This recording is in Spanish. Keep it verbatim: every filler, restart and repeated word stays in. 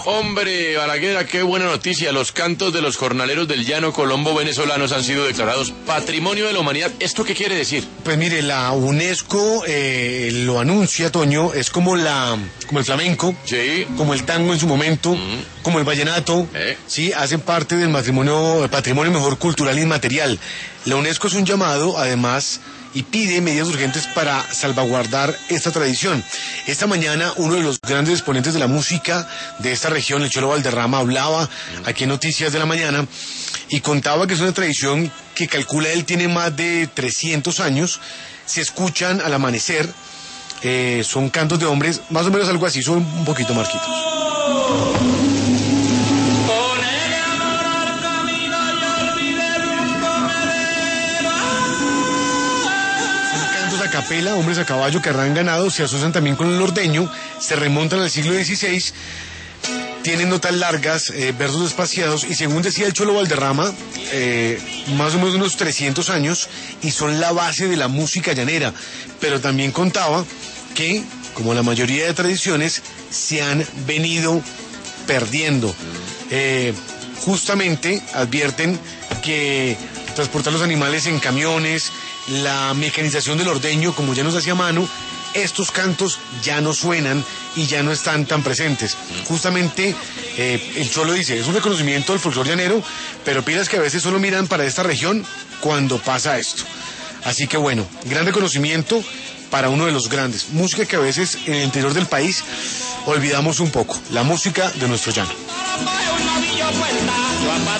Hombre, Balaguer, qué buena noticia. Los cantos de los jornaleros del llano colombo venezolanos han sido declarados Patrimonio de la Humanidad. ¿Esto qué quiere decir? Pues mire, la UNESCO eh, lo anuncia, Toño, es como la como el flamenco, sí, como el tango en su momento, mm. como el vallenato, ¿Eh? sí, hacen parte del matrimonio, el patrimonio mejor cultural e inmaterial. La UNESCO es un llamado, además, y pide medidas urgentes para salvaguardar esta tradición. Esta mañana uno de los grandes exponentes de la música de esta región, el Cholo Valderrama, hablaba aquí en Noticias de la Mañana y contaba que es una tradición que calcula él tiene más de trescientos años. Se escuchan al amanecer, eh, son cantos de hombres, más o menos algo así, son un poquito marquitos. A capela, hombres a caballo que arrancan ganado, se asocian también con el norteño, se remontan al siglo dieciséis, tienen notas largas, eh, versos espaciados, y según decía el Cholo Valderrama, eh, más o menos unos trescientos años, y son la base de la música llanera, pero también contaba que, como la mayoría de tradiciones, se han venido perdiendo. Eh, justamente advierten que transportar los animales en camiones, la mecanización del ordeño, como ya nos hacía mano, estos cantos ya no suenan y ya no están tan presentes. Justamente eh, el Cholo dice, es un reconocimiento del folclore llanero, pero pilas que a veces solo miran para esta región cuando pasa esto. Así que bueno, gran reconocimiento para uno de los grandes. Música que a veces en el interior del país olvidamos un poco, la música de nuestro llano.